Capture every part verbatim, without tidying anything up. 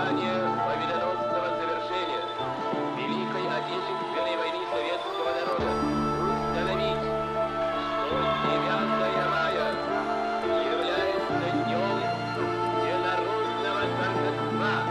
ожидание победоносного завершения Великой Отечественной войны советского народа установить, что девятое мая является днем всенародного торжества.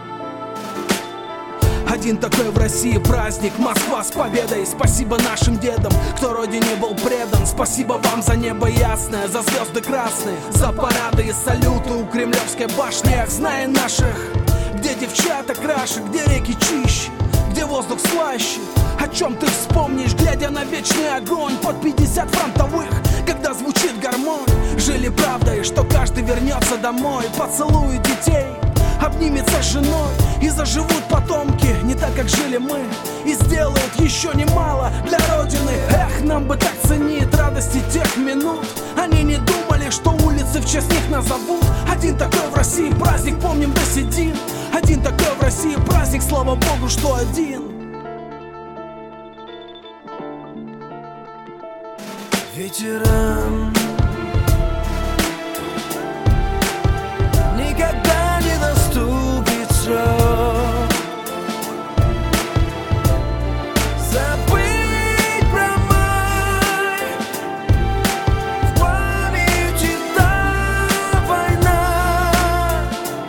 Один такой в России праздник, Москва с победой. Спасибо нашим дедам, кто родине был предан. Спасибо вам за небо ясное, за звезды красные, за парады и салюты у Кремлевской башни. Ах, зная наших, где девчата краше, где реки чище, где воздух слаще. О чем ты вспомнишь, глядя на вечный огонь под пятьдесят фронтовых, когда звучит гармонь. Жили правдой, что каждый вернется домой, поцелует детей, обнимется с женой, и заживут потомки не так, как жили мы, и сделают еще немало для Родины. Эх, нам бы так ценить радости тех минут. Они не думали, что улицы в честь них назовут. Один такой в России праздник, помним до седин. Один такой в России праздник, слава Богу, что один. Ветеран никогда не наступит срок забыть про май. В памяти та война.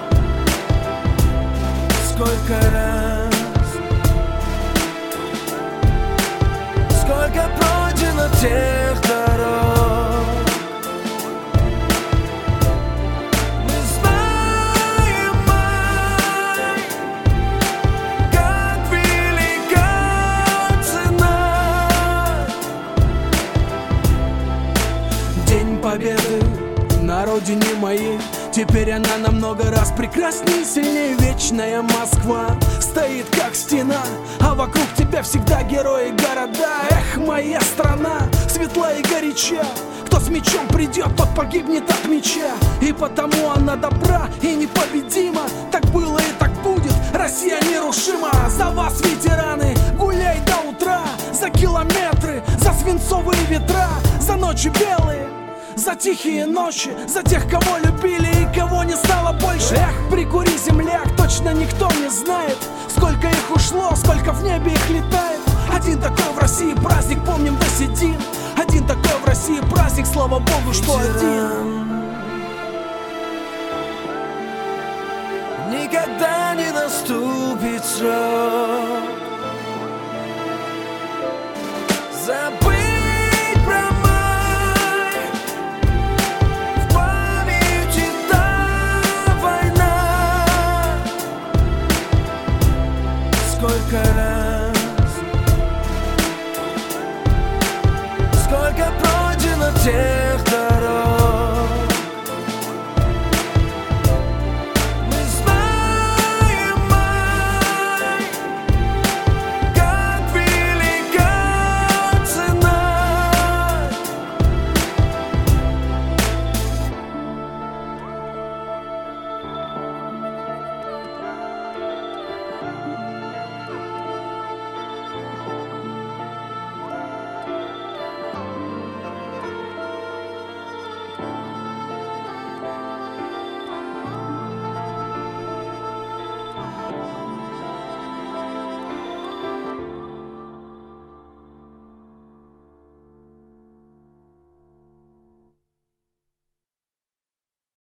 Сколько раз, сколько пройдено тех дорог. Мы знаем май, как велика цена. День Победы на родине моей, теперь она намного раз прекраснее, сильнее. Вечная Москва стоит как стена, а вокруг тебя всегда герои города. Эх, моя страна, светла и горяча. Кто с мечом придет, тот погибнет от меча. И потому она добра и непобедима. Так было и так будет, Россия нерушима. За вас, ветераны, гуляй до утра. За километры, за свинцовые ветра, за ночи белые, за тихие ночи, за тех, кого любили и кого не стало больше. Эх, прикури, земляк, точно никто не знает, сколько их ушло, сколько в небе их летает. Один такой в России праздник, помним до седин. Один такой в России праздник, слава Богу, что один. Никогда не наступит срок